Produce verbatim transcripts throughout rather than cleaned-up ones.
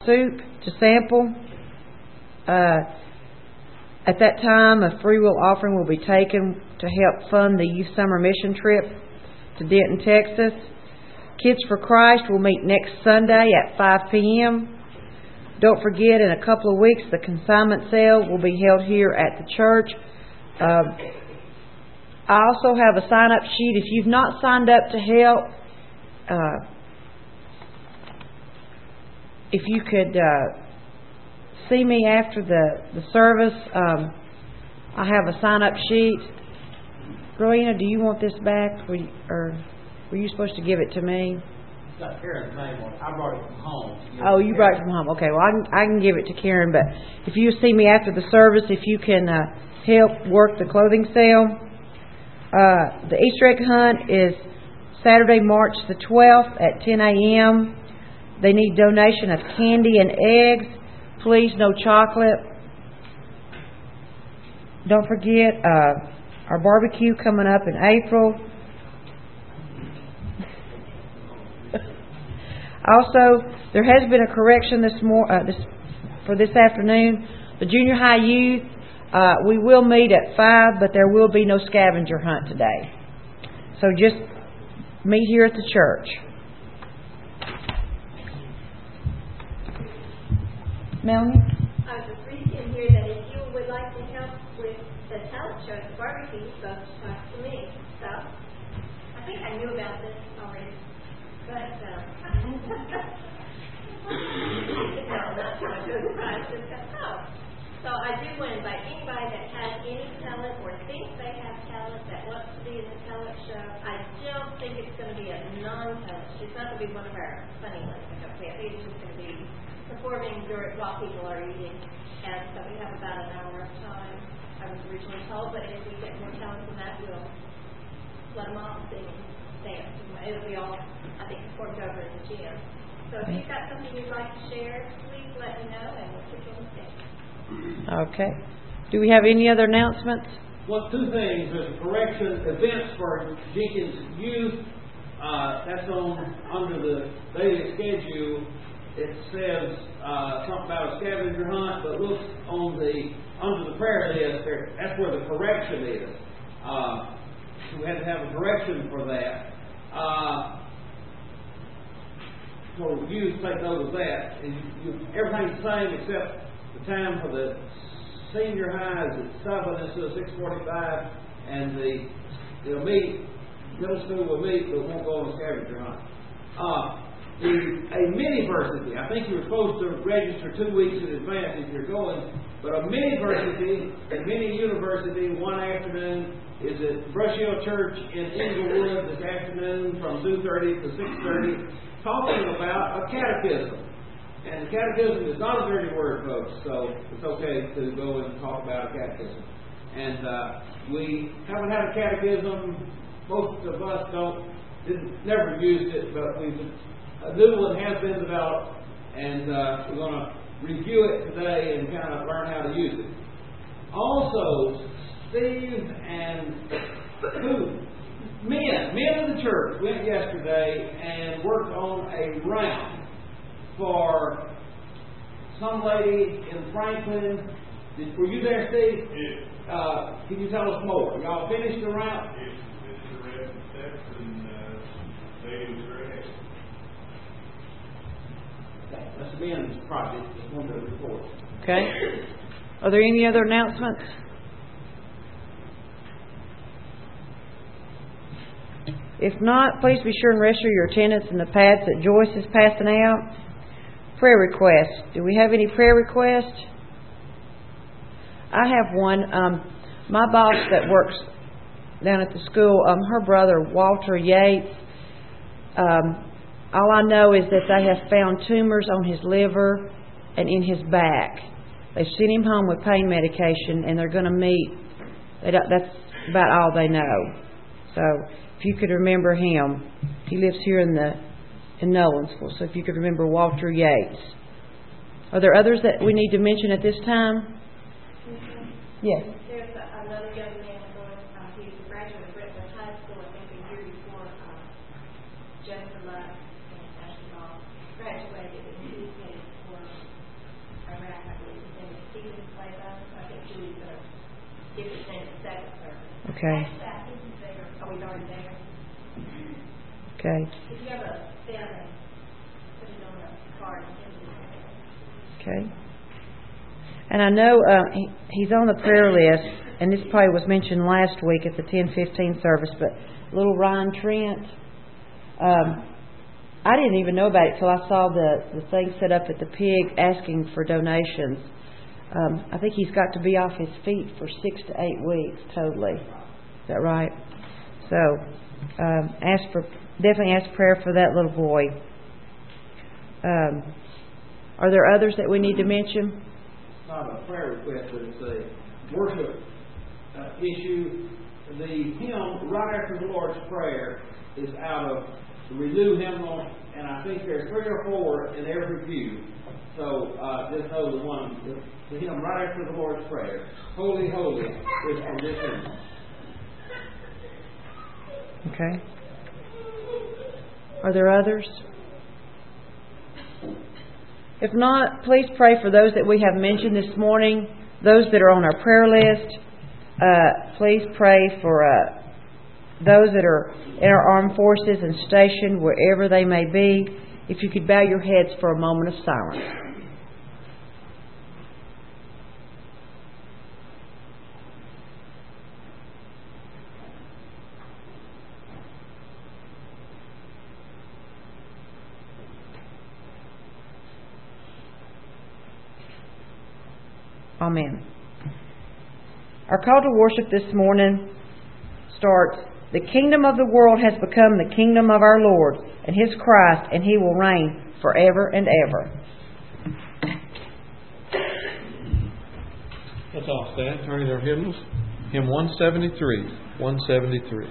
soup to sample. Uh, at that time, a free will offering will be taken to help fund the youth summer mission trip to Denton, Texas. Kids for Christ will meet next Sunday at five p.m. Don't forget, in a couple of weeks, the consignment sale will be held here at the church. Um, I also have a sign-up sheet. If you've not signed up to help, uh, if you could uh, see me after the, the service, um, I have a sign-up sheet. Rowena, do you want this back? Were you, or were you supposed to give it to me? It's got Karen's name on it. I brought it from home. Oh, you brought it from home. Okay, well, I can, I can give it to Karen, but if you see me after the service, if you can uh, help work the clothing sale. Uh, the Easter egg hunt is Saturday, March the twelfth at ten a.m. They need donation of candy and eggs. Please, no chocolate. Don't forget uh, our barbecue coming up in April. Also, there has been a correction this, mor- uh, this for this afternoon. The junior high youth, uh, we will meet at five, but there will be no scavenger hunt today. So just meet here at the church. Melanie? I was just reading in here that if you would like to help with the talent show at the barbecue, you're supposed to talk to me. So, I think I knew about this already. But, um, no, not too much of a surprise, just got oh. So I do want to invite anybody that has any talent or thinks they have talent that wants to be in the talent show. I still think it's going to be a non-talent show. It's not going to be one of our funny ones. I think it's just going to be performing during, while people are eating. And so we have about an hour of time, I was originally told, but if we get more talent than that, we'll let them all sing and dance. It'll be all, I think, performed over in the gym. So if you've got something you'd like to share, please let me know and we'll put you on the stage. Okay. Do we have any other announcements? Well, two things. There's a correction events for Jenkins Youth. Uh, that's on under the daily schedule. It says uh, something about a scavenger hunt, but look on the under the prayer list there. That's where the correction is. Uh, so we had to have a correction for that. Uh, so you take note of that. And you, you, everything's the same except the time for the senior high is at seven instead of six forty-five, and the they'll meet. Middle school will meet, but won't go on a scavenger hunt. Uh, The, a mini-versity, I think you were supposed to register two weeks in advance if you're going, but a mini-versity, a mini-university, one afternoon is at Brush Hill Church in Inglewood this afternoon from two thirty to six thirty, talking about a catechism. And the catechism is not a dirty word, folks, so it's okay to go and talk about a catechism. And uh, we haven't had a catechism. Most of us don't, didn't, never used it, but we've a new one has been developed, and uh, we're going to review it today and kind of learn how to use it. Also, Steve and who? Men, men of the church went yesterday and worked on a round for some lady in Franklin. Did, were you there, Steve? Yes. Uh, can you tell us more? Y'all finished the round? Yes. This is the rest of the steps, and uh, lady was very happy. That's the men's project. Just wanted to report. Okay. Are there any other announcements? If not, please be sure and register your attendance in the pads that Joyce is passing out. Prayer requests. Do we have any prayer requests? I have one. Um, my boss that works down at the school, um, her brother, Walter Yates, um, all I know is that they have found tumors on his liver and in his back. They've sent him home with pain medication, and they're going to meet. They don't, that's about all they know. So if you could remember him, he lives here in the in Nolensville. So if you could remember Walter Yates. Are there others that we need to mention at this time? Mm-hmm. Yes. There's a, another young man going, uh, he's a graduate of Brentwood High School, I think a year before uh, Jennifer Love and Ashley Ball graduated, and he's headed for Okay. That is there. Oh, he's already there. Okay. If you have a pen, put it on a card. Okay. And I know uh, he, he's on the prayer list, and this probably was mentioned last week at the ten fifteen service, but little Ryan Trent, um, I didn't even know about it till I saw the, the thing set up at the Pig asking for donations. Um, I think he's got to be off his feet for six to eight weeks totally. Is that right? So um, ask for definitely ask prayer for that little boy. Um, are there others that we need to mention? It's not a prayer request, but it's a worship uh, issue. The hymn right after the Lord's Prayer is out of the Renew hymnal, and I think there's three or four in every pew. So uh, just know the one, the, the hymn right after the Lord's Prayer, Holy, Holy, is from this hymn. Okay. Are there others? If not, please pray for those that we have mentioned this morning, those that are on our prayer list. Uh, please pray for uh, those that are in our armed forces and stationed wherever they may be. If you could bow your heads for a moment of silence. Amen. Our call to worship this morning starts, the kingdom of the world has become the kingdom of our Lord and His Christ, and He will reign forever and ever. Let's all stand, turning our hymnals. Hymn one seventy-three. one seventy-three.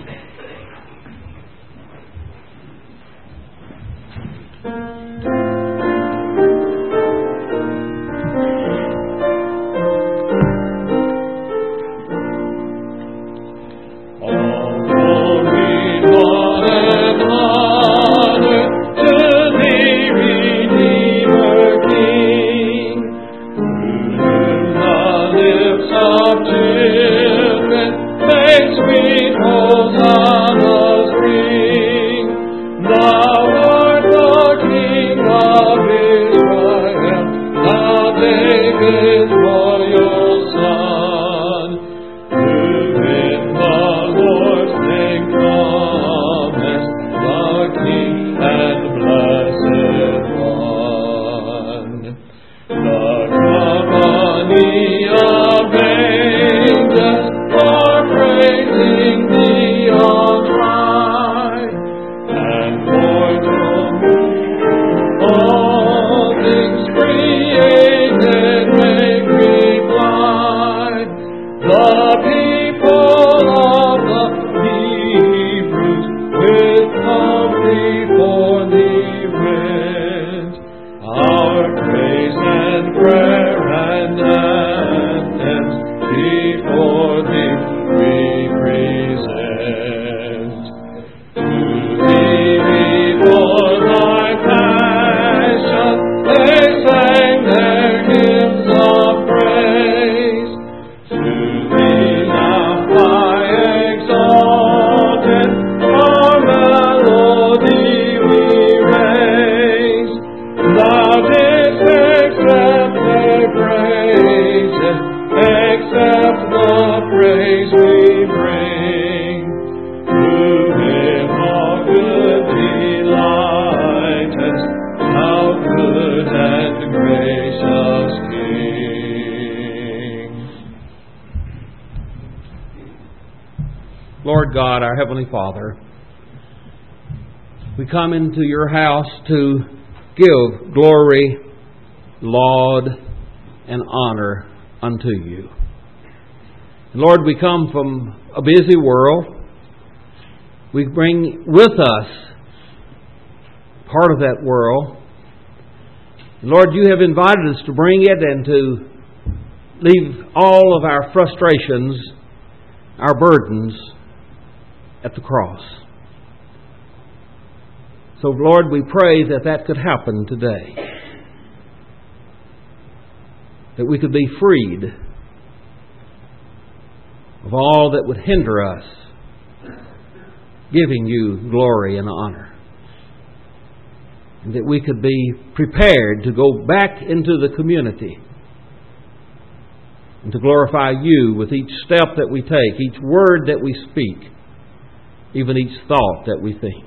Lord God, our Heavenly Father, we come into your house to give glory, laud, and honor unto you. Lord, we come from a busy world. We bring with us part of that world. Lord, you have invited us to bring it and to leave all of our frustrations, our burdens, at the cross. So, Lord, we pray that that could happen today. That we could be freed of of all that would hinder us giving you glory and honor. And that we could be prepared to go back into the community and to glorify you with each step that we take, each word that we speak, even each thought that we think.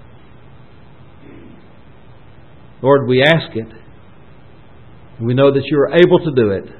Lord, we ask it. We know that you are able to do it.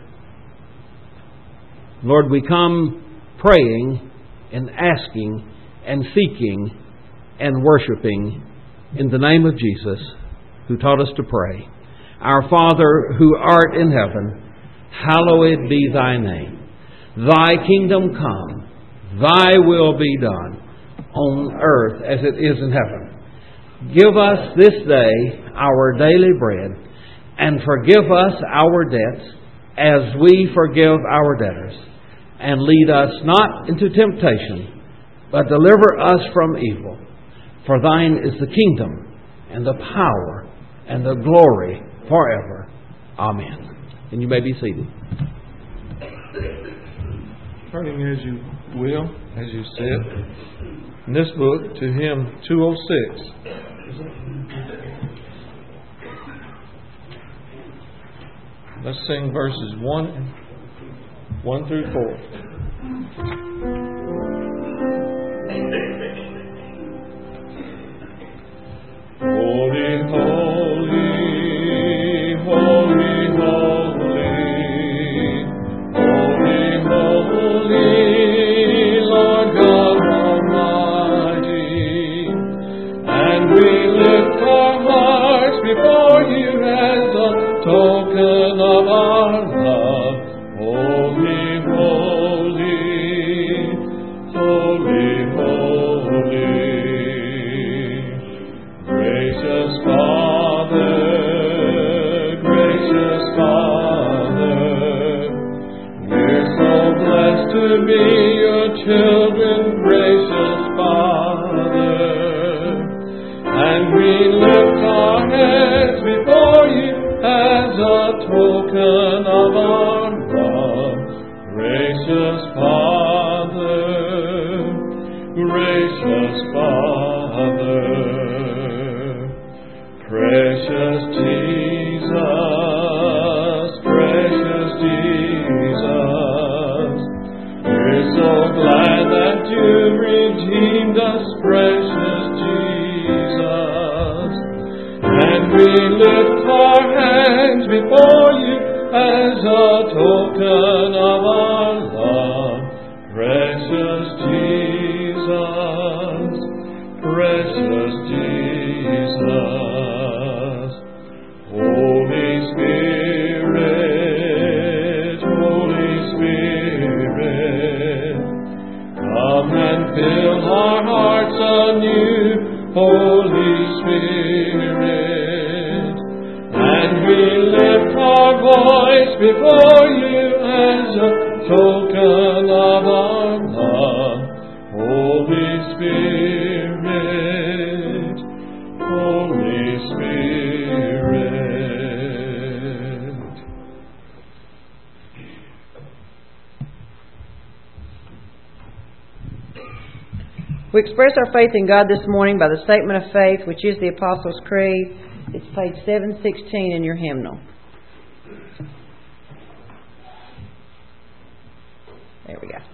Lord, we come praying and asking and seeking and worshiping in the name of Jesus, who taught us to pray. Our Father, who art in heaven, hallowed be thy name. Thy kingdom come, thy will be done, on earth as it is in heaven. Give us this day our daily bread, and forgive us our debts as we forgive our debtors. And lead us not into temptation, but deliver us from evil. For thine is the kingdom, and the power, and the glory forever. Amen. And you may be seated. Turning as you will, as you said, in this book to hymn two oh six. Let's sing verses one, one through four. Holy, holy, holy, holy, holy, holy, Lord God Almighty. And we lift our hearts before you as a token of our love. Holy, holy, holy, holy. Gracious Father, gracious Father, we're so blessed to be your children, gracious Father. And we lift our hands before you as a token of our love. Gracious Father, gracious Father. Precious Jesus, precious Jesus, we're so glad that you redeemed us, precious Jesus. And we lift our hands before you as a token of our love. Precious Jesus, precious Jesus. Holy Spirit, Holy Spirit, come and fill our hearts anew, Holy Spirit. And we lift our voice before you as a token of our love. Holy Spirit, Holy Spirit. We express our faith in God this morning by the statement of faith, which is the Apostles' Creed. It's page seven sixteen in your hymnal. There we go.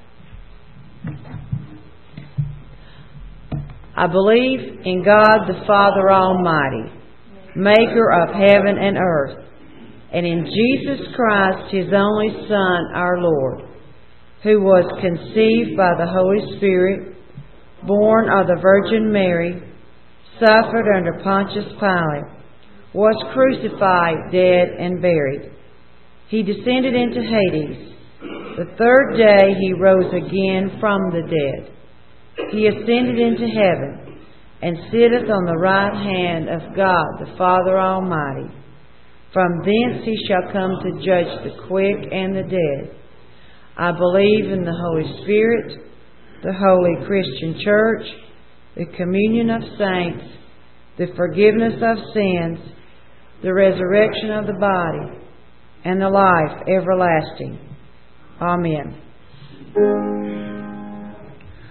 I believe in God the Father Almighty, maker of heaven and earth, and in Jesus Christ, His only Son, our Lord, who was conceived by the Holy Spirit, born of the Virgin Mary, suffered under Pontius Pilate, was crucified, dead, and buried. He descended into Hades. The third day He rose again from the dead. He ascended into heaven, and sitteth on the right hand of God the Father Almighty. From thence He shall come to judge the quick and the dead. I believe in the Holy Spirit, the holy Christian Church, the communion of saints, the forgiveness of sins, the resurrection of the body, and the life everlasting. Amen.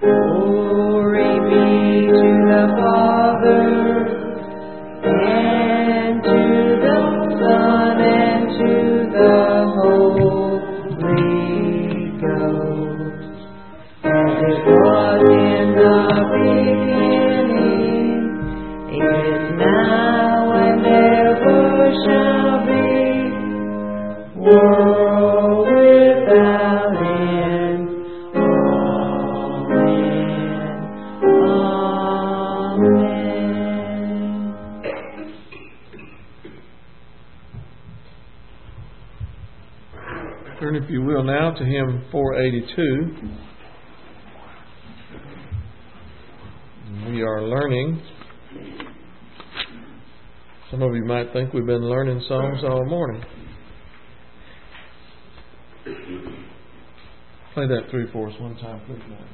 Glory be to the Father, and to the Son, and to the Holy Ghost, as it was in the beginning, is now, and ever shall be, world without end. Turn, if you will, now to hymn four eighty-two. We are learning. Some of you might think we've been learning songs all morning. Play that through for us one time, please, man.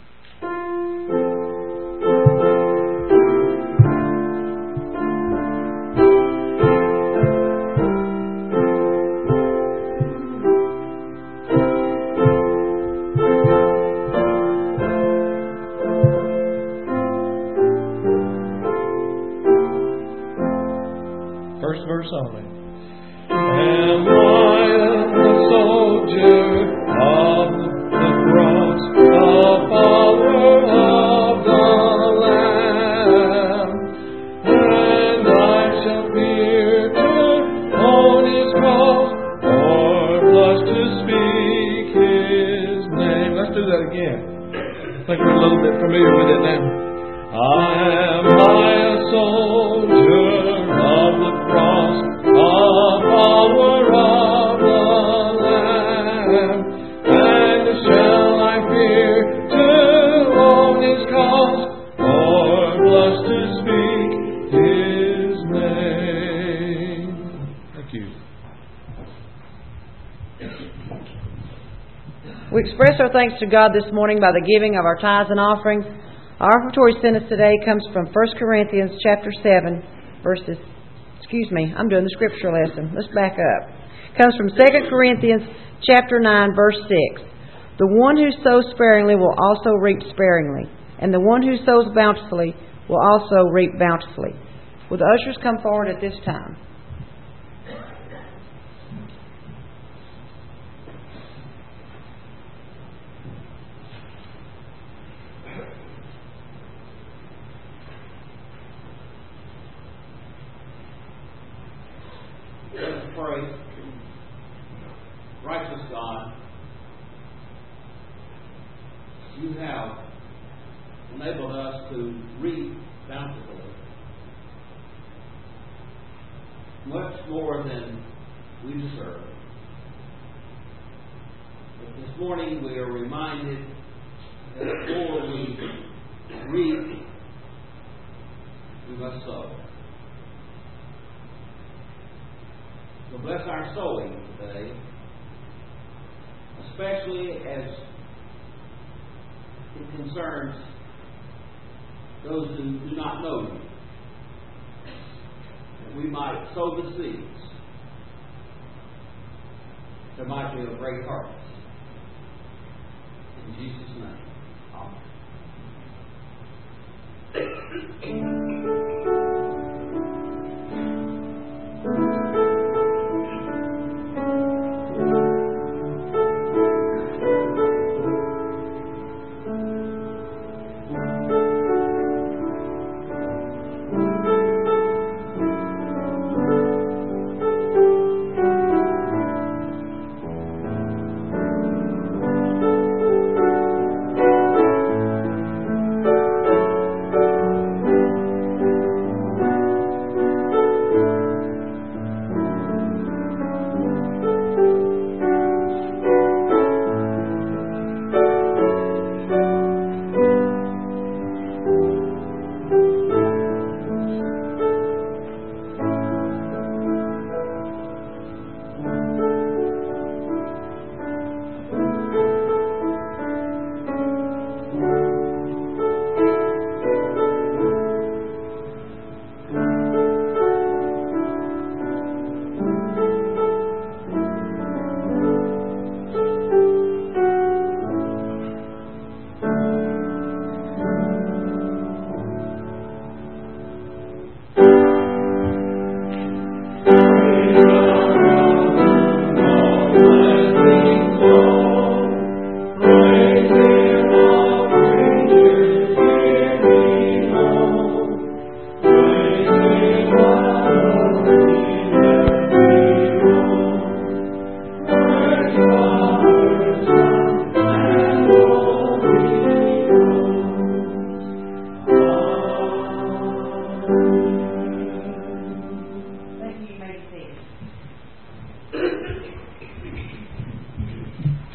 First verse only. Am I a soldier of the cross, a follower of the Lamb? And I shall fear to own His cross, or blush to speak His name. Let's do that again. I think we're a little bit familiar with it now. I am I a soldier of the cross, a follower of the Lamb, and shall I fear to own His cause, or blush to speak His name? Thank you. We express our thanks to God this morning by the giving of our tithes and offerings. Our offertory sentence today comes from First Corinthians chapter seven, verses, excuse me, I'm doing the scripture lesson. Let's back up. It comes from Second Corinthians chapter nine, verse six. The one who sows sparingly will also reap sparingly, and the one who sows bountifully will also reap bountifully. Will the ushers come forward at this time? Let us pray. Righteous God, you have enabled us to reap bountifully, much more than we deserve. But this morning we are reminded that before we reap, we must sow. So bless our sowing today, especially as it concerns those who do not know you. That we might sow the seeds. There might be a great harvest. In Jesus' name, amen.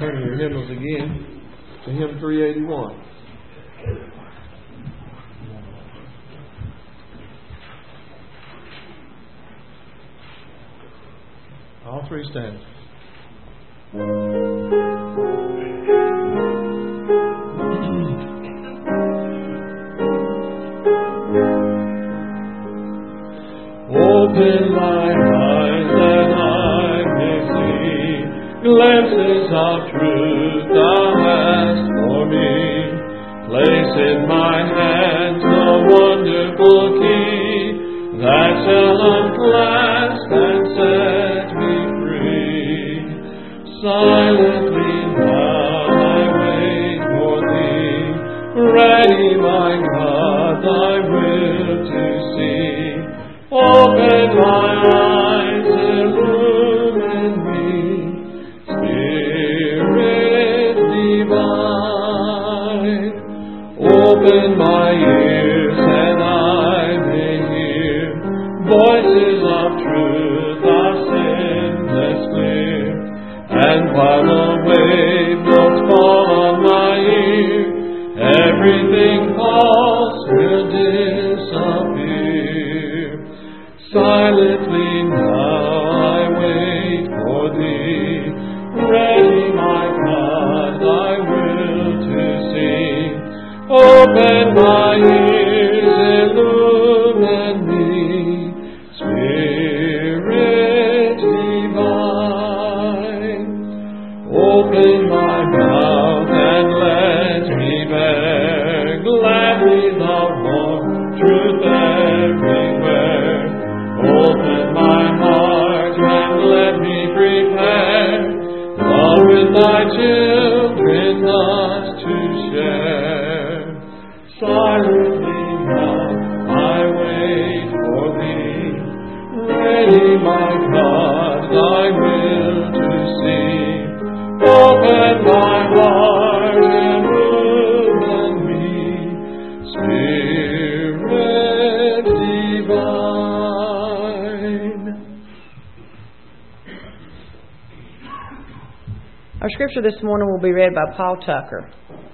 turn your hymnals again to hymn three eighty-one. All three stand. Open my eyes that I may see glimpses of truth thou hast for me. Place in my hands the wonderful key that shall unclasp and set me free. Silently now I wait for thee, ready, my God, thy will to see. Open my eyes, illumine me, Spirit divine. Open my ears and I may hear voices of truth are sinless clear. And while the wave notes fall on my ear, everything false will disappear. Silently now I wait for thee, ready, my God, thy will to see. Open my ears, illumine me, Spirit divine. Open my mouth and let me bear gladly the warm truth everywhere. Open my heart and let me prepare love with thy children thus to share. Silently now I wait for thee, ready, my God, thy will to see. Open my heart and illumine me, Spirit divine. Our scripture this morning will be read by Paul Tucker.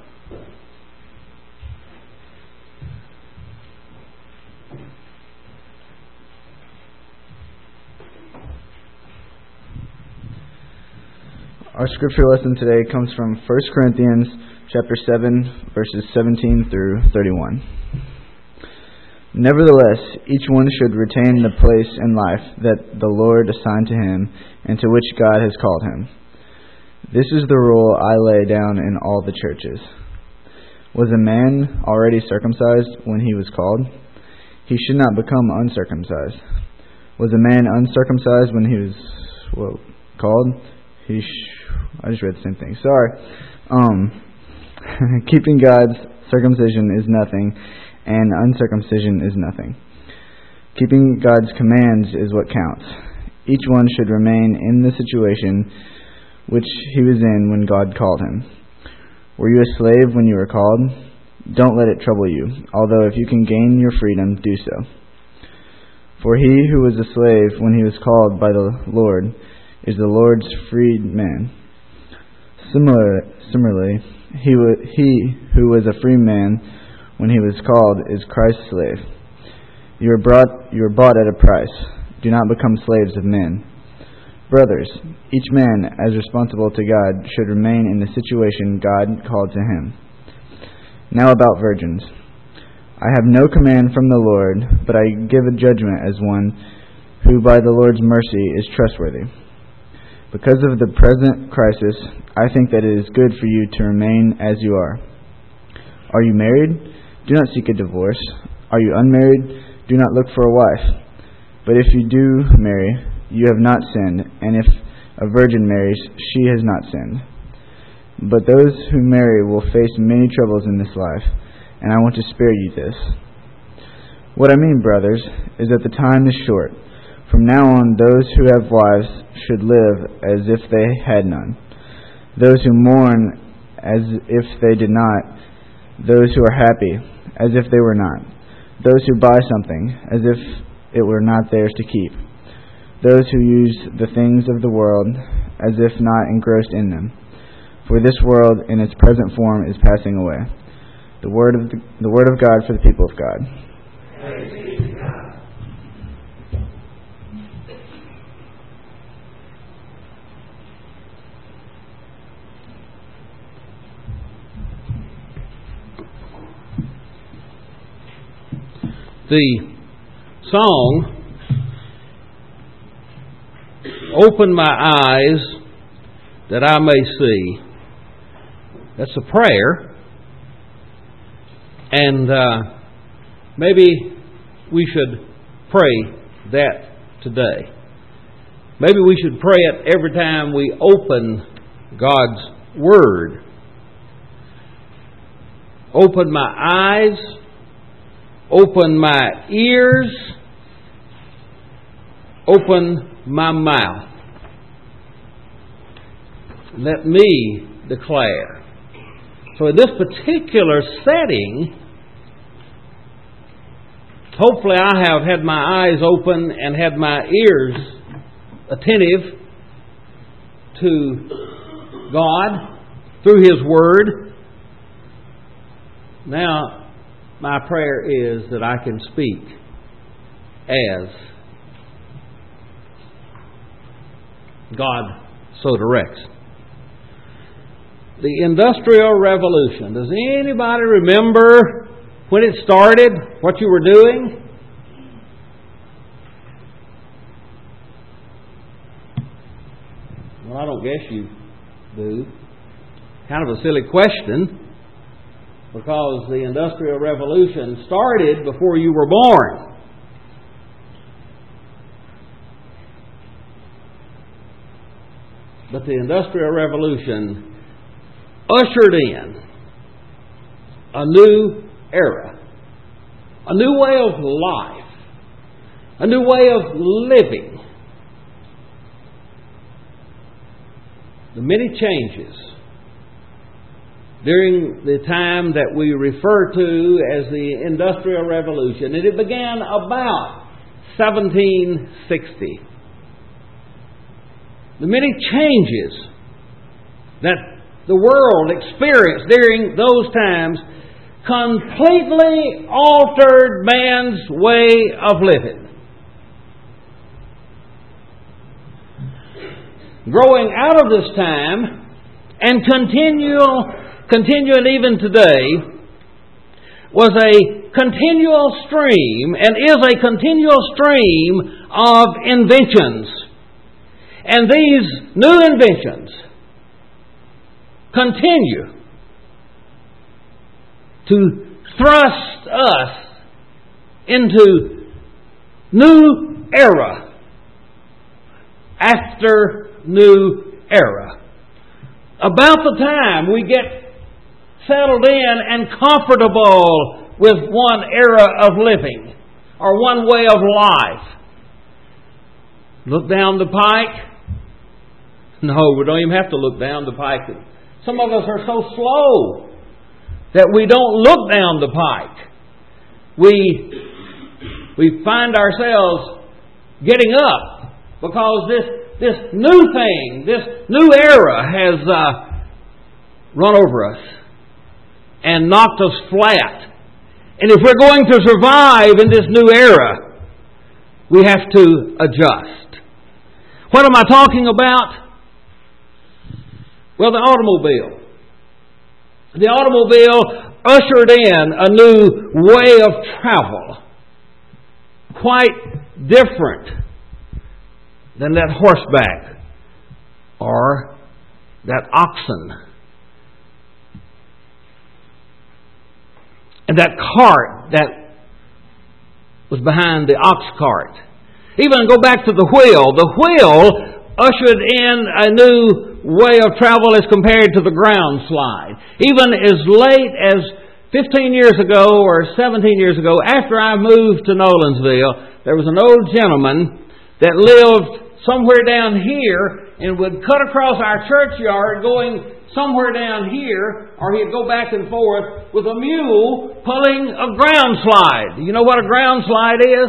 Our scripture lesson today comes from First Corinthians chapter seven, verses seventeen through thirty-one. Nevertheless, each one should retain the place in life that the Lord assigned to him and to which God has called him. This is the rule I lay down in all the churches. Was a man already circumcised when he was called? He should not become uncircumcised. Was a man uncircumcised when he was well, called? He sh- I just read the same thing. Sorry. Um, keeping God's circumcision is nothing, and uncircumcision is nothing. Keeping God's commands is what counts. Each one should remain in the situation which he was in when God called him. Were you a slave when you were called? Don't let it trouble you, although if you can gain your freedom, do so. For he who was a slave when he was called by the Lord is the Lord's freed man. Similar, similarly, he, w- he who was a free man when he was called is Christ's slave. You are brought, you are bought at a price. Do not become slaves of men. Brothers, each man, as responsible to God, should remain in the situation God called to him. Now about virgins. I have no command from the Lord, but I give a judgment as one who by the Lord's mercy is trustworthy. Because of the present crisis, I think that it is good for you to remain as you are. Are you married? Do not seek a divorce. Are you unmarried? Do not look for a wife. But if you do marry, you have not sinned, and if a virgin marries, she has not sinned. But those who marry will face many troubles in this life, and I want to spare you this. What I mean, brothers, is that the time is short. From now on, those who have wives should live as if they had none. Those who mourn as if they did not. Those who are happy as if they were not. Those who buy something as if it were not theirs to keep. Those who use the things of the world as if not engrossed in them. for this world in its present form is passing away. The word of the, the word of God for the people of God. Praise be to God. The song, "Open my eyes that I may see," that's a prayer. And uh, maybe we should pray that today. Maybe we should pray it every time we open God's Word. Open my eyes, open my ears, open my mouth. Let me declare. So in this particular setting, hopefully I have had my eyes open and had my ears attentive to God through His Word. Now, my prayer is that I can speak as God so directs. The Industrial Revolution. Does anybody remember when it started, what you were doing? Well, I don't guess you do. Kind of a silly question, because the Industrial Revolution started before you were born. But the Industrial Revolution ushered in a new era, a new way of life, a new way of living. The many changes during the time that we refer to as the Industrial Revolution, and it began about seventeen sixty. The many changes that the world experienced during those times completely altered man's way of living. Growing out of this time and continual, continuing even today was a continual stream and is a continual stream of inventions. And these new inventions continue to thrust us into new era after new era. About the time we get settled in and comfortable with one era of living or one way of life, look down the pike. No, we don't even have to look down the pike. Some of us are so slow that we don't look down the pike. We we find ourselves getting up because this this new thing, this new era has uh, run over us and knocked us flat. And if we're going to survive in this new era, we have to adjust. What am I talking about? Well, the automobile. The automobile ushered in a new way of travel, quite different than that horseback or that oxen and that cart that was behind the ox cart. Even go back to the wheel. The wheel ushered in a new way of travel as compared to the ground slide. Even as late as fifteen years ago or seventeen years ago, after I moved to Nolensville, there was an old gentleman that lived somewhere down here and would cut across our churchyard going somewhere down here, or he'd go back and forth with a mule pulling a ground slide. You know what a ground slide is?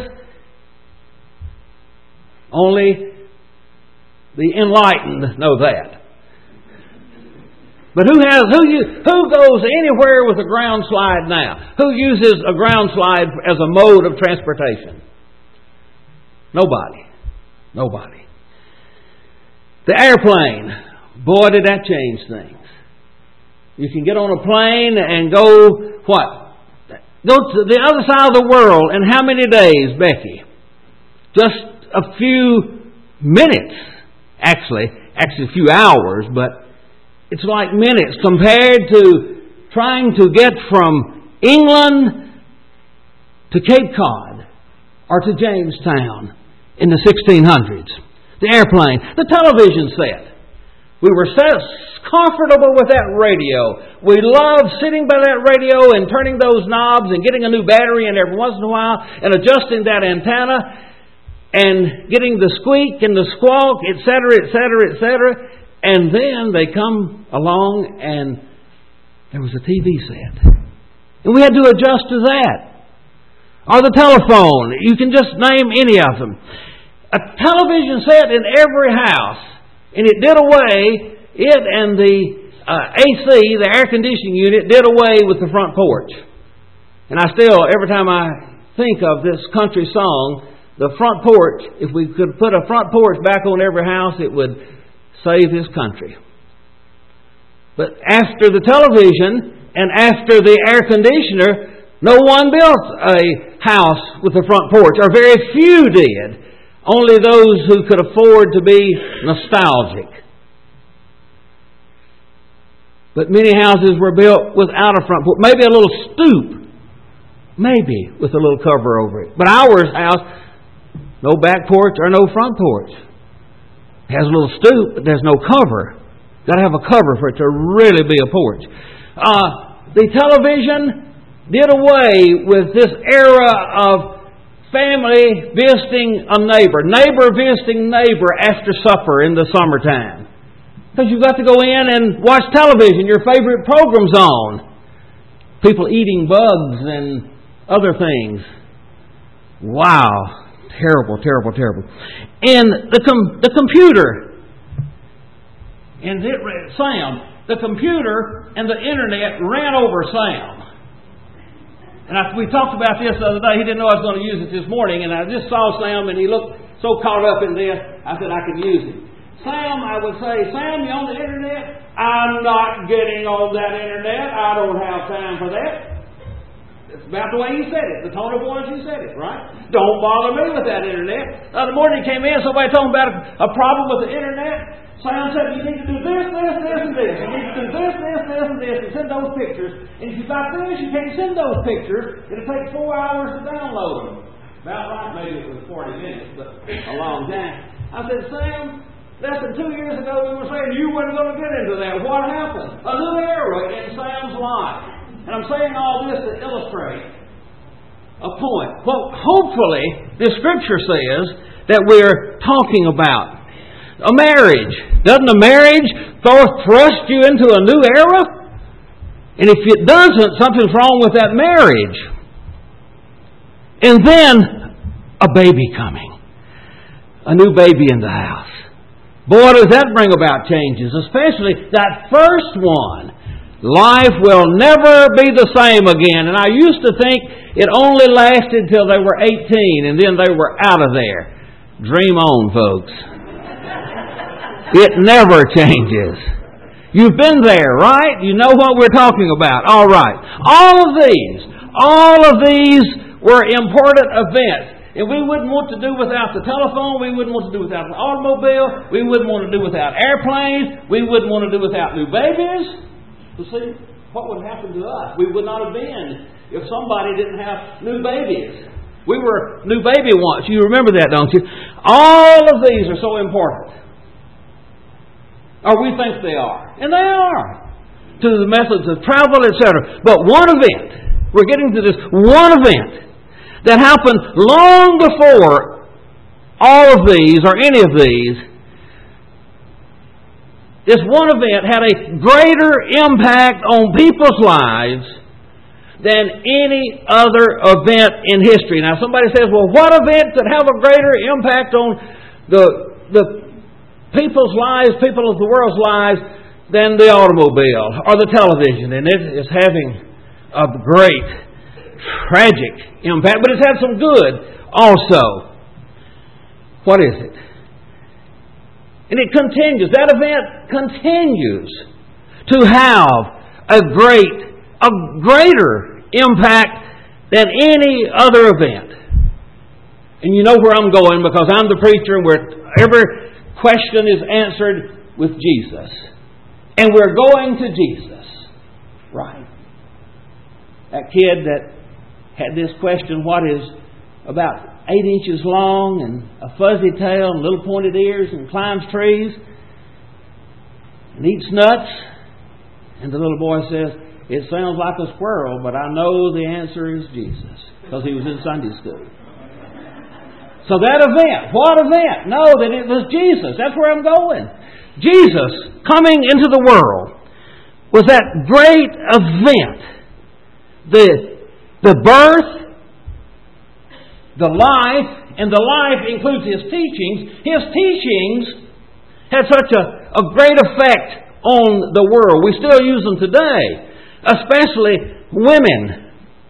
Only the enlightened know that. But who has who you, who goes anywhere with a ground slide now? Who uses a ground slide as a mode of transportation? Nobody. Nobody. The airplane. Boy, did that change things. You can get on a plane and go, what? Go to the other side of the world in how many days, Becky? Just a few minutes. Actually, actually a few hours, but it's like minutes compared to trying to get from England to Cape Cod or to Jamestown in the sixteen hundreds. The airplane, the television set. We were so comfortable with that radio. We loved sitting by that radio and turning those knobs and getting a new battery in every once in a while and adjusting that antenna and getting the squeak and the squawk, et cetera, et cetera, et cetera. And then they come along and there was a T V set. And we had to adjust to that. Or the telephone. You can just name any of them. A television set in every house. And it did away, it and the uh, A C, the air conditioning unit, did away with the front porch. And I still, every time I think of this country song, the front porch, if we could put a front porch back on every house, it would save this country. But after the television and after the air conditioner, no one built a house with a front porch, or very few did. Only those who could afford to be nostalgic. But many houses were built without a front porch. Maybe a little stoop. Maybe with a little cover over it. But ours house, no back porch or no front porch. It has a little stoop, but there's no cover. Got to have a cover for it to really be a porch. Uh, the television did away with this era of family visiting a neighbor. Neighbor visiting neighbor after supper in the summertime. Because you've got to go in and watch television, your favorite program's on. People eating bugs and other things. Wow. Terrible, terrible, terrible. And the com- the computer. And it, Sam, the computer and the internet ran over Sam. And I, we talked about this the other day. He didn't know I was going to use it this morning. And I just saw Sam and he looked so caught up in this. I said I could use it. Sam, I would say, Sam, you on the internet? I'm not getting on that internet. I don't have time for that. It's about the way you said it. The tone of voice you said it, right? Don't bother me with that internet. The other morning he came in, somebody told him about a, a problem with the internet. Sam said, you need to do this, this, this, and this. You need to do this, this, this, and this, and send those pictures. And if you've got this, you can't send those pictures. It'll take four hours to download them. About right, maybe it was forty minutes, but a long time. I said, Sam, less than two years ago we were saying you weren't going to get into that. What happened? A new era in Sam's life. And I'm saying all this to illustrate a point. Well, hopefully, the Scripture says that we're talking about a marriage. Doesn't a marriage thrust you into a new era? And if it doesn't, something's wrong with that marriage. And then, a baby coming. A new baby in the house. Boy, does that bring about changes. Especially that first one. Life will never be the same again. And I used to think it only lasted till they were eighteen. And then they were out of there. Dream on, folks. It never changes. You've been there, right? You know what we're talking about. All right. All of these, all of these were important events. And we wouldn't want to do without the telephone. We wouldn't want to do without the automobile. We wouldn't want to do without airplanes. We wouldn't want to do without new babies. You see, what would happen to us? We would not have been if somebody didn't have new babies. We were new baby once. You remember that, don't you? All of these are so important. Or we think they are. And they are. To the methods of travel, et cetera. But one event, we're getting to this one event that happened long before all of these or any of these. This one event had a greater impact on people's lives than any other event in history. Now somebody says, well, what event could have a greater impact on the the people's lives, people of the world's lives, than the automobile or the television, and it is having a great, tragic impact, but it's had some good also. What is it? And it continues, that event continues to have a great, a greater impact than any other event. And you know where I'm going, because I'm the preacher, and where every question is answered with Jesus. And we're going to Jesus. Right. That kid that had this question, what is about eight inches long and a fuzzy tail and little pointed ears and climbs trees and eats nuts? And the little boy says, it sounds like a squirrel, but I know the answer is Jesus, because he was in Sunday school. So that event, what event? No, that it was Jesus. That's where I'm going. Jesus coming into the world was that great event. The, the birth, the life, and the life includes His teachings. His teachings had such a, a great effect on the world. We still use them today, especially women.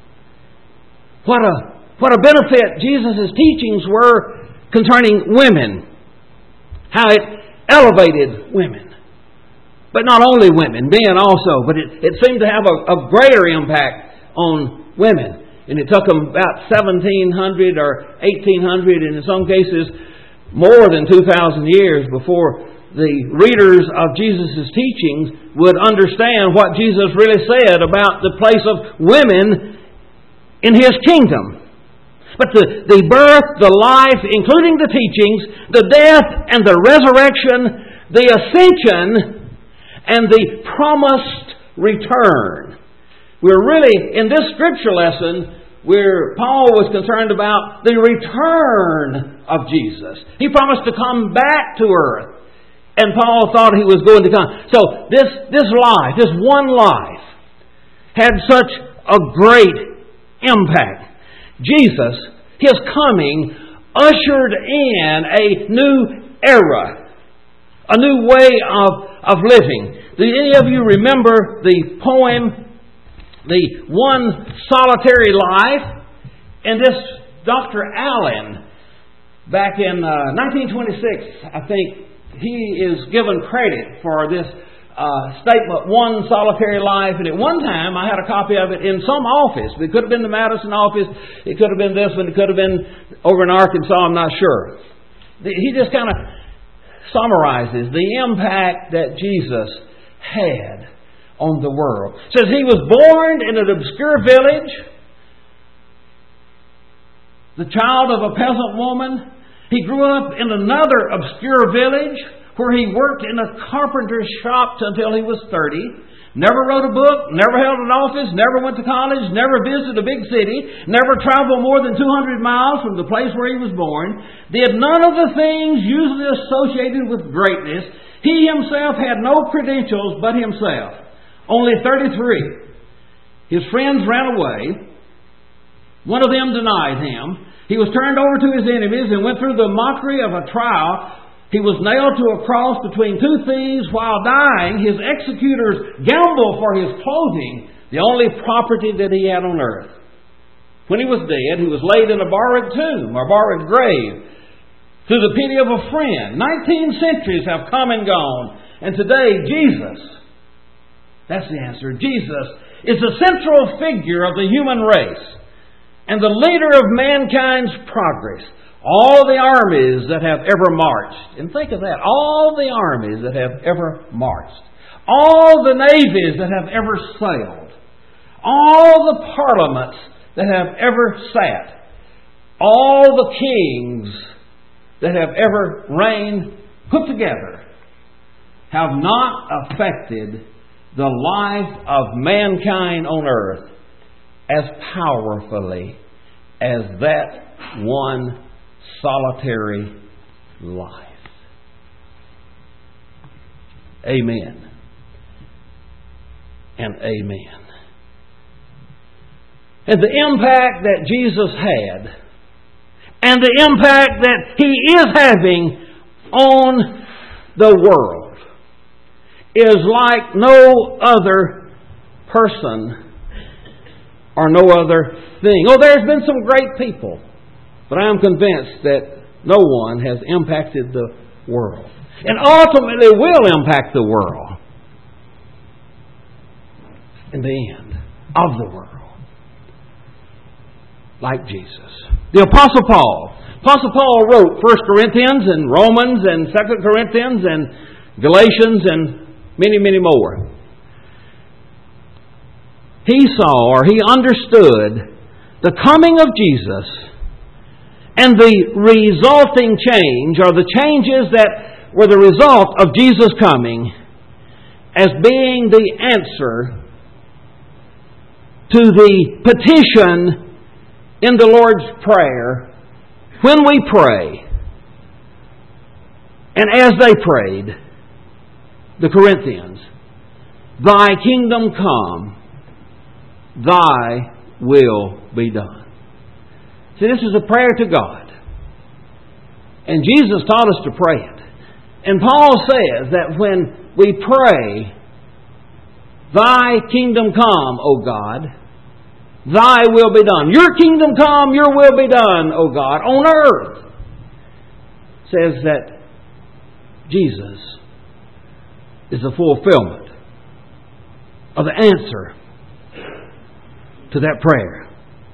What a what a benefit Jesus' teachings were concerning women. How it elevated women. But not only women, men also. But it, it seemed to have a, a greater impact on women. And it took them about seventeen hundred or eighteen hundred, and in some cases more than two thousand years before the readers of Jesus' teachings would understand what Jesus really said about the place of women in His kingdom. But the, the birth, the life, including the teachings, the death and the resurrection, the ascension, and the promised return. We're really, in this scripture lesson, where Paul was concerned about the return of Jesus. He promised to come back to earth. And Paul thought He was going to come. So this, this life, this one life, had such a great impact. Jesus, His coming, ushered in a new era, a new way of, of living. Do any of you remember the poem, The One Solitary Life? And this Doctor Allen, back in uh, nineteen twenty-six, I think, he is given credit for this uh, statement, One Solitary Life. And at one time, I had a copy of it in some office. It could have been the Madison office. It could have been this one. It could have been over in Arkansas. I'm not sure. He just kind of summarizes the impact that Jesus had on the world. It says He was born in an obscure village, the child of a peasant woman. He grew up in another obscure village where he worked in a carpenter's shop until he was thirty. Never wrote a book, never held an office, never went to college, never visited a big city, never traveled more than two hundred miles from the place where he was born, did none of the things usually associated with greatness. He himself had no credentials but himself. Only thirty-three. His friends ran away. One of them denied him. He was turned over to his enemies and went through the mockery of a trial. He was nailed to a cross between two thieves. While dying, his executors gambled for his clothing, the only property that he had on earth. When he was dead, he was laid in a borrowed tomb or borrowed grave through the pity of a friend. Nineteen centuries have come and gone. And today, Jesus, that's the answer, Jesus is the central figure of the human race and the leader of mankind's progress. All the armies that have ever marched. And think of that. All the armies that have ever marched. All the navies that have ever sailed. All the parliaments that have ever sat. All the kings that have ever reigned put together have not affected the life of mankind on earth as powerfully as that one solitary life. Amen. And amen. And the impact that Jesus had, and the impact that He is having on the world, is like no other person or no other thing. Oh, there's been some great people, but I am convinced that no one has impacted the world, and ultimately will impact the world in the end of the world, like Jesus. The Apostle Paul. Apostle Paul wrote First Corinthians and Romans and Second Corinthians and Galatians and many, many more. He saw, or he understood, the coming of Jesus and the resulting change, or the changes that were the result of Jesus coming, as being the answer to the petition in the Lord's Prayer when we pray. And as they prayed, the Corinthians, Thy kingdom come, Thy will be done. See, this is a prayer to God. And Jesus taught us to pray it. And Paul says that when we pray, Thy kingdom come, O God, Thy will be done. Your kingdom come, Your will be done, O God, on earth. Says that Jesus is the fulfillment of the answer to that prayer.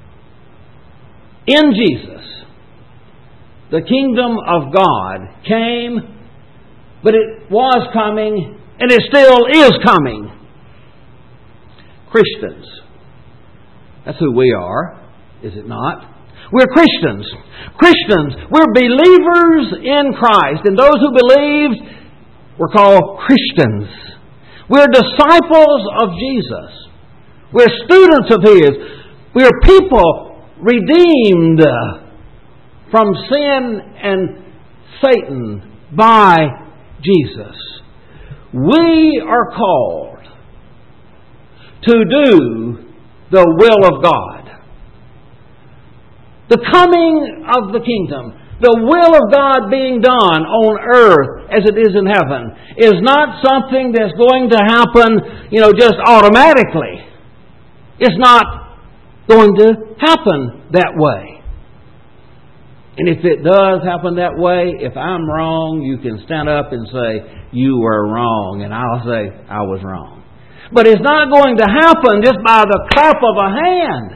In Jesus, the kingdom of God came, but it was coming, and it still is coming. Christians. That's who we are, is it not? We're Christians. Christians. We're believers in Christ. And those who believe, we're called Christians. We're disciples of Jesus. We're students of His. We're people redeemed from sin and Satan by Jesus. We are called to do the will of God. The coming of the kingdom, the will of God being done on earth as it is in heaven, is not something that's going to happen, you know, just automatically. It's not going to happen that way. And if it does happen that way, if I'm wrong, you can stand up and say, you were wrong, and I'll say, I was wrong. But it's not going to happen just by the clap of a hand.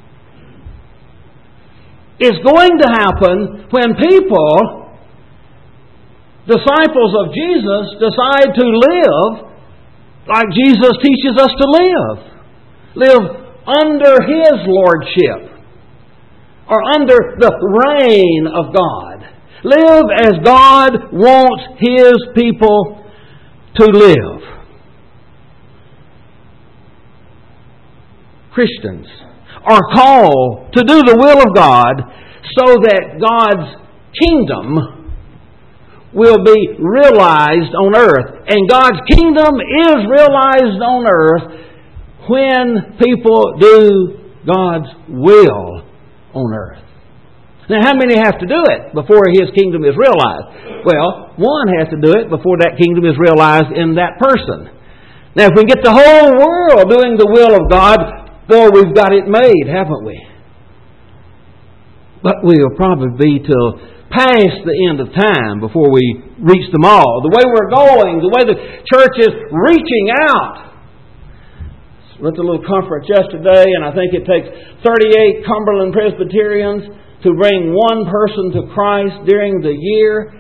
It's going to happen when people, disciples of Jesus, decide to live like Jesus teaches us to live. Live under His lordship, or under the reign of God. Live as God wants His people to live. Christians are called to do the will of God so that God's kingdom will be realized on earth. And God's kingdom is realized on earth when people do God's will on earth. Now, how many have to do it before His kingdom is realized? Well, one has to do it before that kingdom is realized in that person. Now, if we get the whole world doing the will of God, boy, we've got it made, haven't we? But we'll probably be till past the end of time before we reach them all. The way we're going, the way the church is reaching out. I went to a little conference yesterday, and I think it takes thirty-eight Cumberland Presbyterians to bring one person to Christ during the year.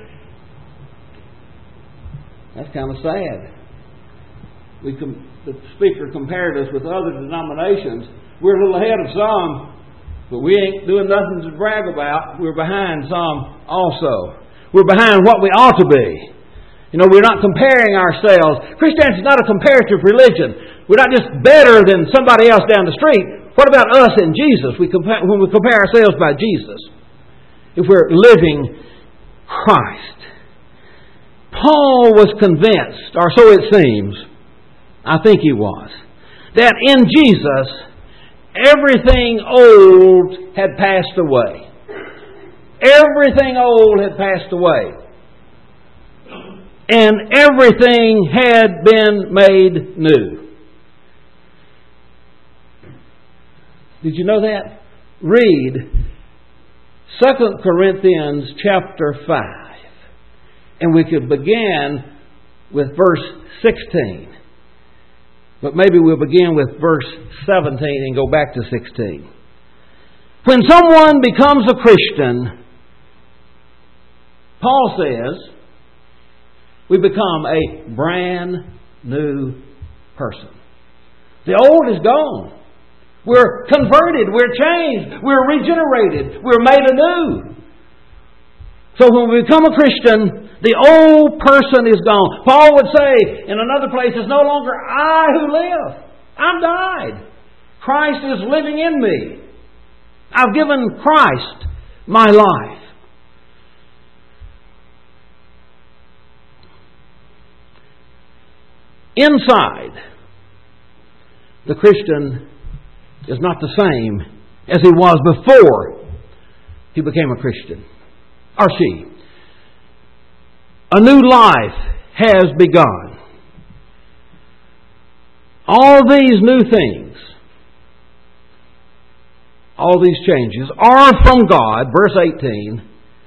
That's kind of sad. We com- the speaker compared us with other denominations. We're a little ahead of some, but we ain't doing nothing to brag about. We're behind some also. We're behind what we ought to be. You know, we're not comparing ourselves. Christianity is not a comparative religion. We're not just better than somebody else down the street. What about us and Jesus? We compare, when we compare ourselves by Jesus, if we're living Christ. Paul was convinced, or so it seems, I think he was, that in Jesus, everything old had passed away. Everything old had passed away. and everything had been made new. Did you know that? Read Second Corinthians chapter five. And we could begin with verse sixteen. But maybe we'll begin with verse seventeen and go back to sixteen. When someone becomes a Christian, Paul says, we become a brand new person. The old is gone. We're converted. We're changed. We're regenerated. We're made anew. So when we become a Christian, the old person is gone. Paul would say in another place, it's no longer I who live. I'm died. Christ is living in me. I've given Christ my life. Inside, the Christian is not the same as he was before he became a Christian. Or she. A new life has begun. All these new things, all these changes are from God, verse eighteen,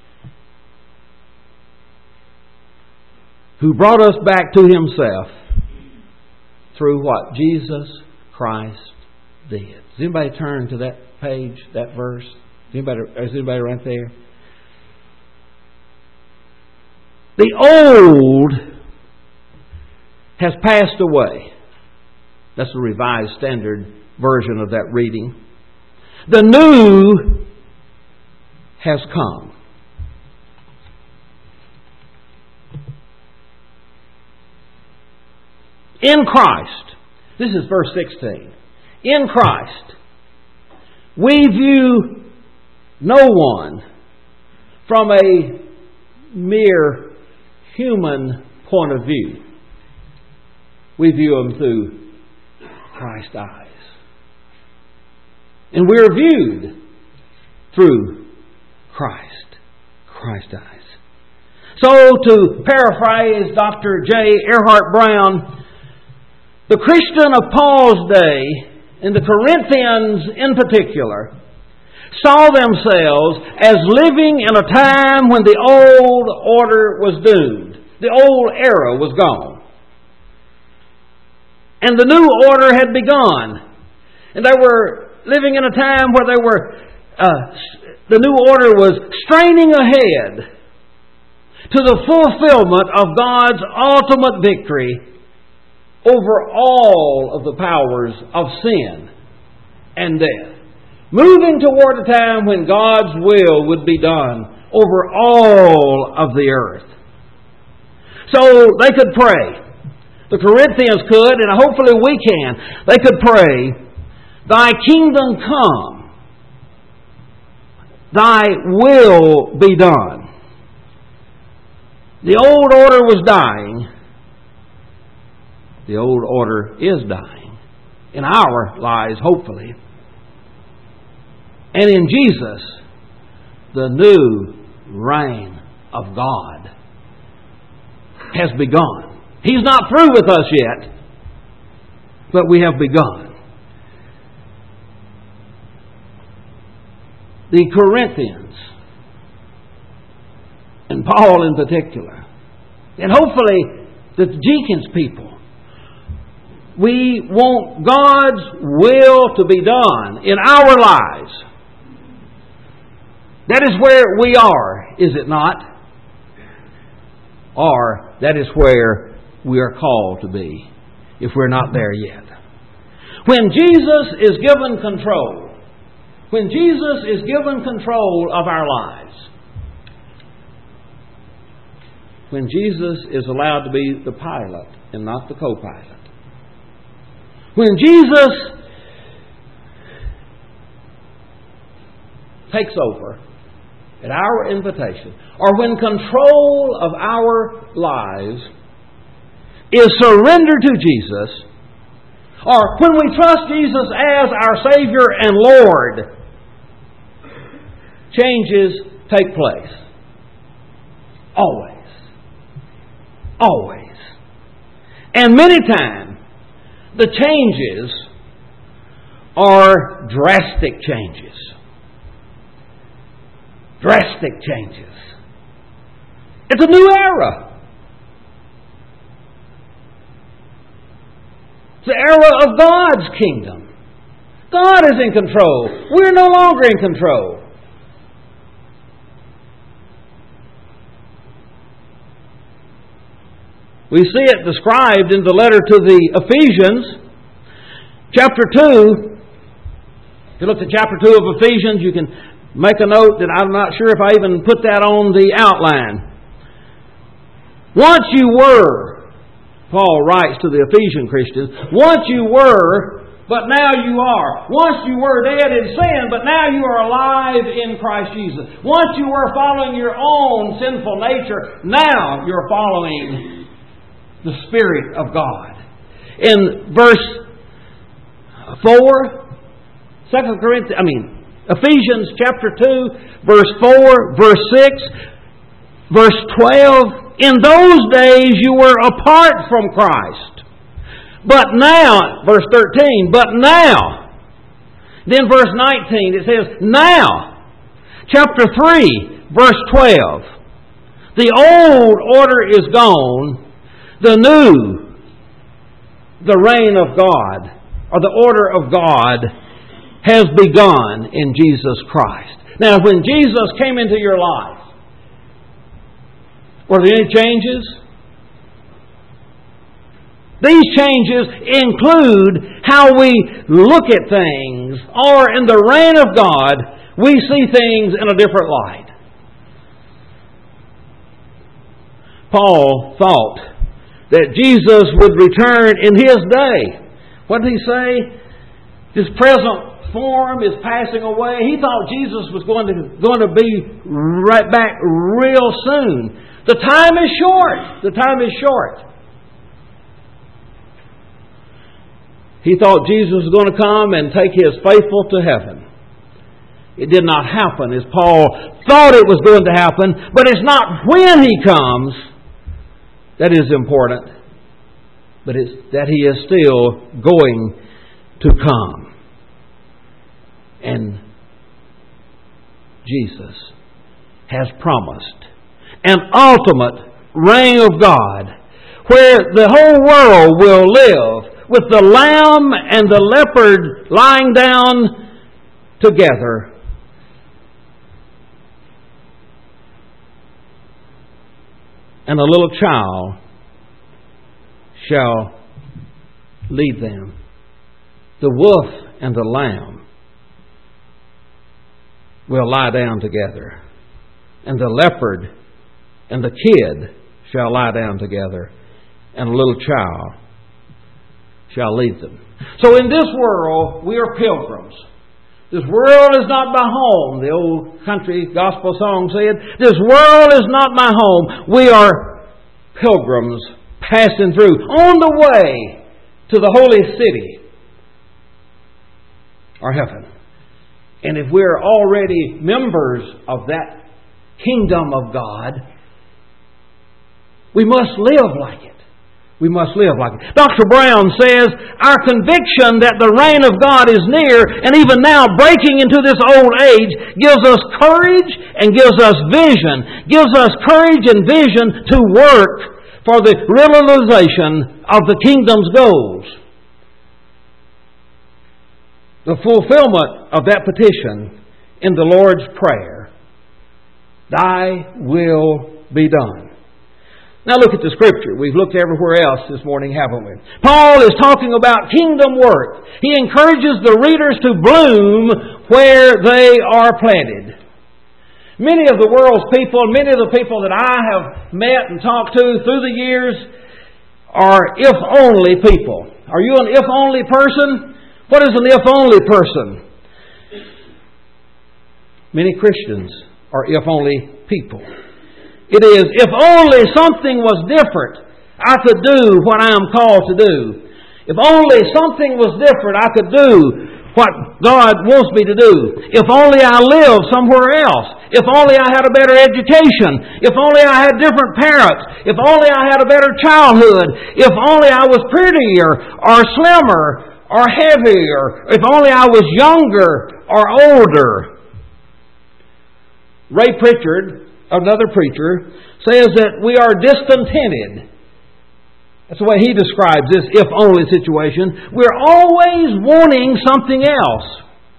who brought us back to Himself through what Jesus Christ did. Does anybody turn to that page, that verse? Is anybody, is anybody right there? The old has passed away. That's the Revised Standard Version of that reading. The new has come. In Christ, this is verse sixteen. In Christ, we view no one from a mere human point of view. We view them through Christ's eyes. And we're viewed through Christ, Christ's eyes. So, to paraphrase Doctor J. Erhart Brown, the Christian of Paul's day, and the Corinthians in particular, saw themselves as living in a time when the old order was doomed. The old era was gone. And the new order had begun. And they were living in a time where they were, uh, the new order was straining ahead to the fulfillment of God's ultimate victory over all of the powers of sin and death. Moving toward a time when God's will would be done over all of the earth. So they could pray. The Corinthians could, and hopefully we can. They could pray, Thy kingdom come. Thy will be done. The old order was dying. The old order is dying. In our lives, hopefully. And in Jesus, the new reign of God has begun. He's not through with us yet, but we have begun. The Corinthians, and Paul in particular, and hopefully the Jenkins people, we want God's will to be done in our lives. That is where we are, is it not? Or that is where we are called to be, if we're not there yet. When Jesus is given control, when Jesus is given control of our lives, when Jesus is allowed to be the pilot and not the co-pilot, when Jesus takes over at our invitation, or when control of our lives is surrendered to Jesus, or when we trust Jesus as our Savior and Lord, changes take place. Always. Always. And many times, the changes are drastic changes. Drastic changes. It's a new era. It's the era of God's kingdom. God is in control. We're no longer in control. We see it described in the letter to the Ephesians, chapter two. If you look at chapter two of Ephesians, you can make a note that I'm not sure if I even put that on the outline. Once you were, Paul writes to the Ephesian Christians, once you were, but now you are. Once you were dead in sin, but now you are alive in Christ Jesus. Once you were following your own sinful nature, now you're following the Spirit of God. In verse four, Second Corinthians, I mean, Ephesians chapter two, verse four, verse six, verse twelve, in those days you were apart from Christ. But now, verse thirteen, but now. Then verse nineteen, it says, now. Chapter three, verse twelve. The old order is gone. The new, the reign of God, or the order of God, has begun in Jesus Christ. Now, when Jesus came into your life, were there any changes? These changes include how we look at things, or in the reign of God, we see things in a different light. Paul thought that Jesus would return in His day. What did he say? His present form is passing away. He thought Jesus was going to, going to be right back real soon. The time is short. The time is short. He thought Jesus was going to come and take His faithful to heaven. It did not happen as Paul thought it was going to happen, but it's not when He comes that is important, but it's that He is still going to come. And Jesus has promised an ultimate reign of God where the whole world will live with the lamb and the leopard lying down together. And a little child shall lead them. The wolf and the lamb will lie down together. And the leopard and the kid shall lie down together. And a little child shall lead them. So in this world, we are pilgrims. This world is not my home, the old country gospel song said. This world is not my home. We are pilgrims passing through, on the way to the holy city, or heaven. And if we're already members of that kingdom of God, we must live like it. We must live like it. Doctor Brown says, our conviction that the reign of God is near, and even now breaking into this old age, gives us courage and gives us vision. Gives us courage and vision to work for the realization of the kingdom's goals. The fulfillment of that petition in the Lord's Prayer. Thy will be done. Now look at the Scripture. We've looked everywhere else this morning, haven't we? Paul is talking about kingdom work. He encourages the readers to bloom where they are planted. Many of the world's people, many of the people that I have met and talked to through the years are if-only people. Are you an if-only person? What is an if-only person? Many Christians are if-only people. It is, if only something was different, I could do what I am called to do. If only something was different, I could do what God wants me to do. If only I lived somewhere else. If only I had a better education. If only I had different parents. If only I had a better childhood. If only I was prettier or slimmer or heavier. If only I was younger or older. Ray Pritchard, another preacher, says that we are discontented. That's the way he describes this if-only situation. We're always wanting something else.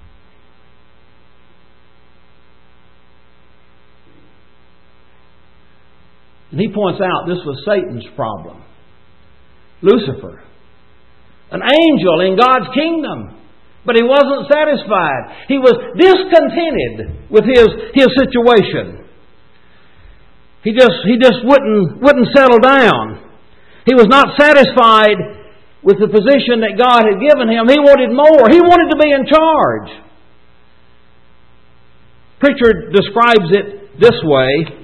And he points out this was Satan's problem. Lucifer, an angel in God's kingdom, but he wasn't satisfied. He was discontented with his, his situation. He just, he just wouldn't, wouldn't settle down. He was not satisfied with the position that God had given him. He wanted more. He wanted to be in charge. Pritchard describes it this way.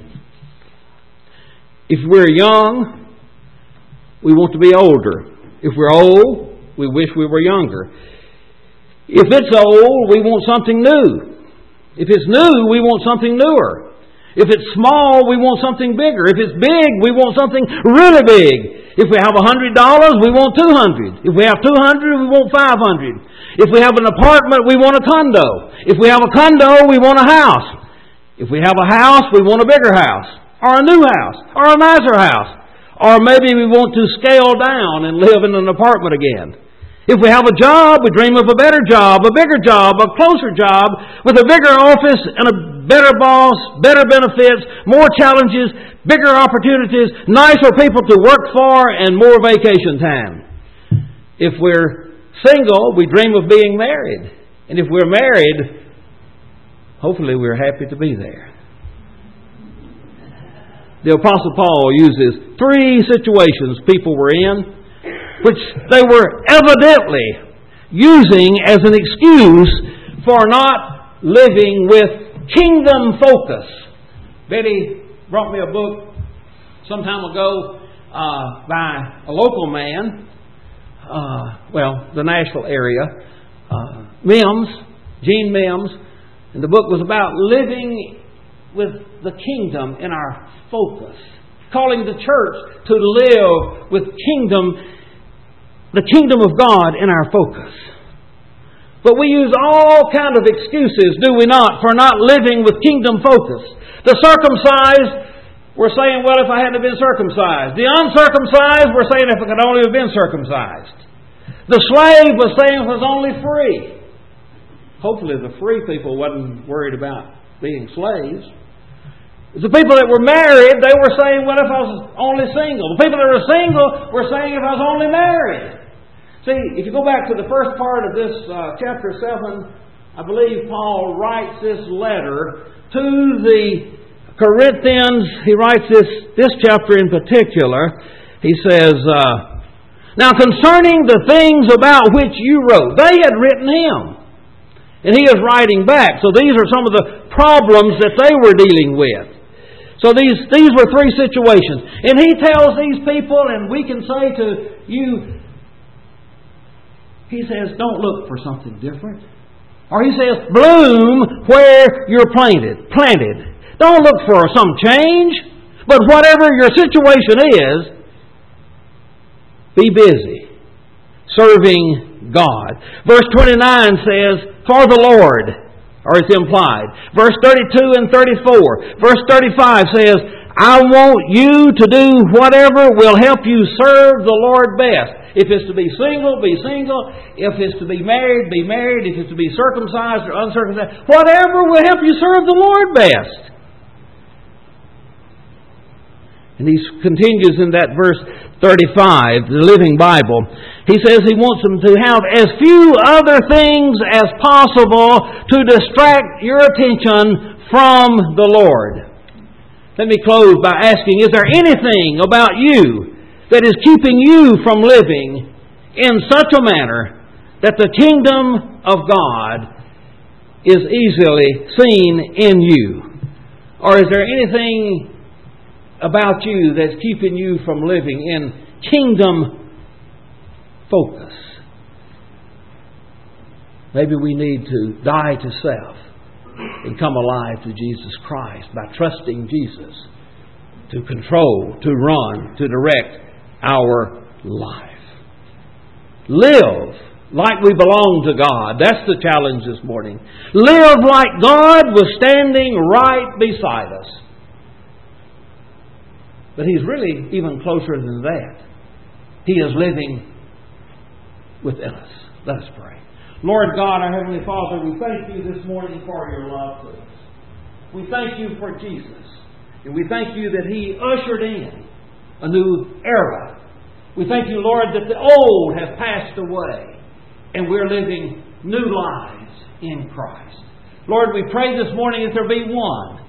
If we're young, we want to be older. If we're old, we wish we were younger. If it's old, we want something new. If it's new, we want something newer. If it's small, we want something bigger. If it's big, we want something really big. If we have a hundred dollars, we want two hundred. If we have two hundred, we want five hundred. If we have an apartment, we want a condo. If we have a condo, we want a house. If we have a house, we want a bigger house, or a new house, or a nicer house. Or maybe we want to scale down and live in an apartment again. If we have a job, we dream of a better job, a bigger job, a closer job, with a bigger office and a better boss, better benefits, more challenges, bigger opportunities, nicer people to work for, and more vacation time. If we're single, we dream of being married. And if we're married, hopefully we're happy to be there. The Apostle Paul uses three situations people were in, which they were evidently using as an excuse for not living with kingdom focus. Betty brought me a book some time ago uh, by a local man, uh, well, the Nashville area, uh, Mims, Gene Mims, and the book was about living with the kingdom in our focus, calling the church to live with kingdom, the kingdom of God in our focus. But we use all kinds of excuses, do we not, for not living with kingdom focus. The circumcised were saying, well, if I hadn't been circumcised. The uncircumcised were saying, if I could only have been circumcised. The slave was saying it was only free. Hopefully the free people wasn't worried about being slaves. The people that were married, they were saying, well, if I was only single. The people that were single were saying, if I was only married. See, if you go back to the first part of this uh, chapter seven, I believe Paul writes this letter to the Corinthians. He writes this, this chapter in particular. He says, uh, now concerning the things about which you wrote, they had written him. And he is writing back. So these are some of the problems that they were dealing with. So these, these were three situations. And he tells these people, and we can say to you, he says, don't look for something different. Or he says, bloom where you're planted. Planted. Don't look for some change. But whatever your situation is, be busy serving God. Verse twenty-nine says, for the Lord. Or it's implied. Verse thirty-two and thirty-four. Verse thirty-five says, I want you to do whatever will help you serve the Lord best. If it's to be single, be single. If it's to be married, be married. If it's to be circumcised or uncircumcised. Whatever will help you serve the Lord best. And he continues in that verse thirty-five, the Living Bible. He says he wants them to have as few other things as possible to distract your attention from the Lord. Let me close by asking, is there anything about you that is keeping you from living in such a manner that the kingdom of God is easily seen in you? Or is there anything about you that's keeping you from living in kingdom focus? Maybe we need to die to self and come alive to Jesus Christ by trusting Jesus to control, to run, to direct our life. Live like we belong to God. That's the challenge this morning. Live like God was standing right beside us. But He's really even closer than that. He is living within us. Let us pray. Lord God, our Heavenly Father, we thank You this morning for Your love to us. We thank You for Jesus. And we thank You that He ushered in a new era. We thank You, Lord, that the old have passed away and we're living new lives in Christ. Lord, we pray this morning that there be one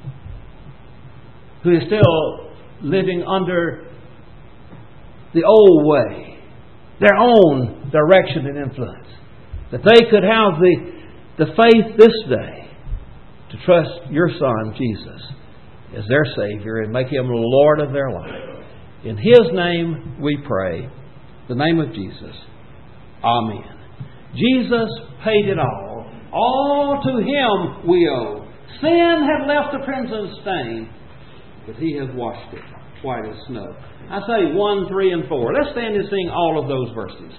who is still living under the old way, their own direction and influence, that they could have the, the faith this day to trust Your Son, Jesus, as their Savior and make Him the Lord of their life. In His name we pray, the name of Jesus. Amen. Jesus paid it all. All to Him we owe. Sin had left a crimson stain, but He has washed it white as snow. I say one, three, and four. Let's stand and sing all of those verses.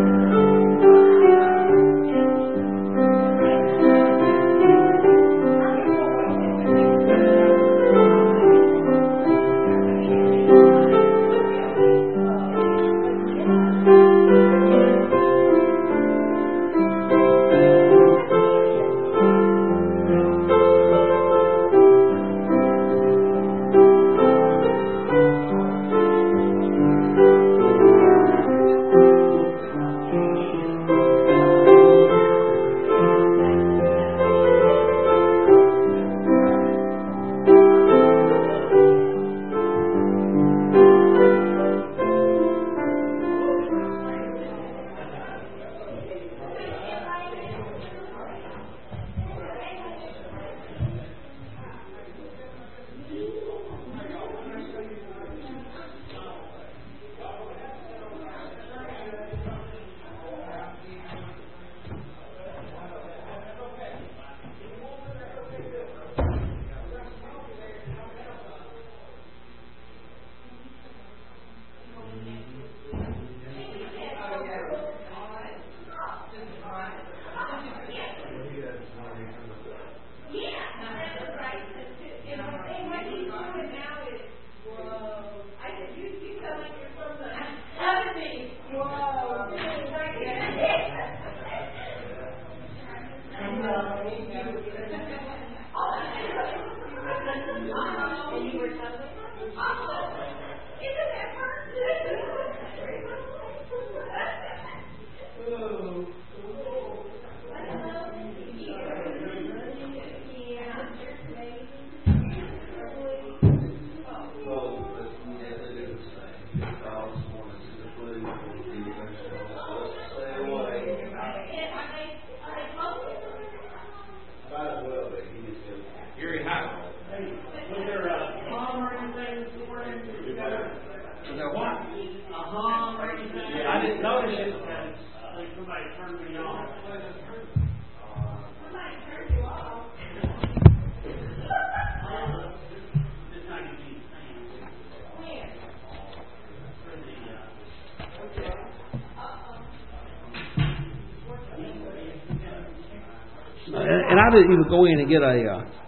And I didn't even go in and get a uh,